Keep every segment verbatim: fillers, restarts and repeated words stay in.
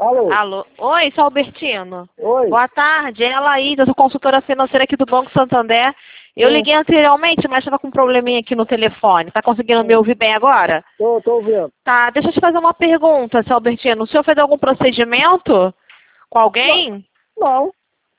Alô? Alô? Oi, seu Albertino. Oi? Boa tarde, é a Laís, eu sou consultora financeira aqui do Banco Santander. Eu Sim. liguei anteriormente, mas estava com um probleminha aqui no telefone. Tá conseguindo me Sim. ouvir bem agora? Tô, tô ouvindo. Tá, deixa eu te fazer uma pergunta, seu Albertino. O senhor fez algum procedimento com Não. alguém? Não.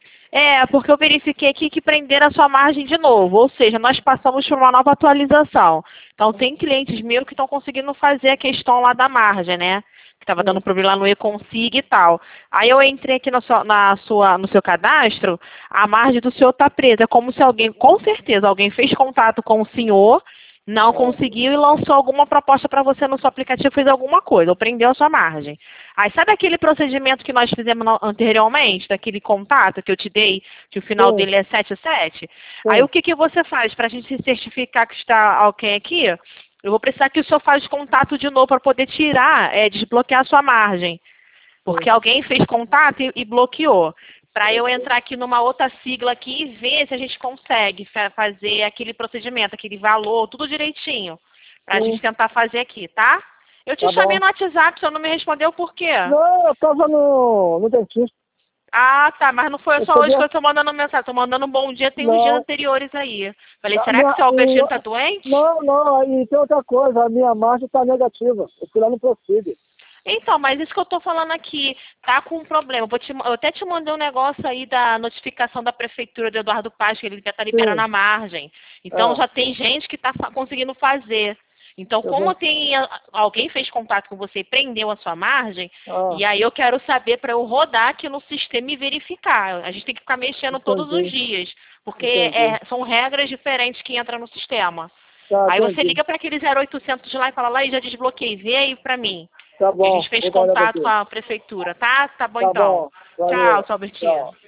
É, porque eu verifiquei aqui que prenderam a sua margem de novo, ou seja, nós passamos por uma nova atualização. Então, tem clientes meus que estão conseguindo fazer a questão lá da margem, né? Que estava dando Sim. problema lá no e-consig e tal. Aí eu entrei aqui na sua, na sua, no seu cadastro, a margem do senhor está presa. É como se alguém, com certeza, alguém fez contato com o senhor, não É. conseguiu e lançou alguma proposta para você no seu aplicativo, fez alguma coisa, ou prendeu a sua margem. Aí sabe aquele procedimento que nós fizemos no- anteriormente, daquele contato que eu te dei, que o final Sim. dele é sete sete? Aí Sim. o que, que você faz? Para a gente se certificar que está alguém aqui, eu vou precisar que o senhor faça contato de novo para poder tirar, é, desbloquear a sua margem. Porque Sim. alguém fez contato e, e bloqueou. Para eu entrar aqui numa outra sigla aqui e ver se a gente consegue fa- fazer aquele procedimento, aquele valor, tudo direitinho. Para a Sim. gente tentar fazer aqui, tá? Eu te Tá chamei bom. no WhatsApp, o senhor não me respondeu por quê? Não, eu tava no, no dentista. Ah, tá, mas não foi Eu só hoje cheguei que a... eu tô mandando mensagem, tô mandando um bom dia, tem uns dias Não. anteriores aí. Falei, A será que o minha, seu Albertino tá e- doente? não, não, e tem outra coisa, a minha margem tá negativa. Eu fui lá no Proceed. Então, mas isso que eu tô falando aqui, tá com um problema. Vou te, eu até te mandei um negócio aí da notificação da prefeitura do Eduardo Paz, que ele já tá liberando Sim. a margem. Então É. já tem gente que tá fa- conseguindo fazer. Então, Eu como vou... tem a- alguém fez contato com você e prendeu a sua margem, Ah, e aí eu quero saber para eu rodar aqui no sistema e verificar. A gente tem que ficar mexendo todos os entendi. dias, porque Entendi. é- são regras diferentes que entram no sistema. Tá, Aí você entendi. liga para aquele zero oitocentos lá e fala, lá e já desbloqueei, vê aí para mim. Tá Que a bom. gente fez Vou dar uma olhada contato com aqui. a prefeitura, tá? Tá bom Tá então. bom. Tchau, Valeu. seu Albertino. Tchau.